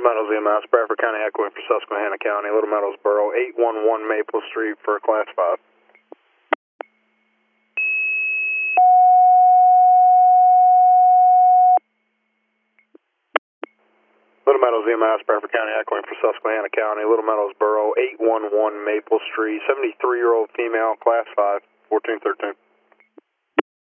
Meadows EMS, Bradford County echoing for Susquehanna County, Little Meadows Borough, 811 Maple Street for Class 5. Little Meadows EMS, Bradford County echoing for Susquehanna County, Little Meadows Borough, 811 Maple Street, 73-year-old female, Class 5, 1413.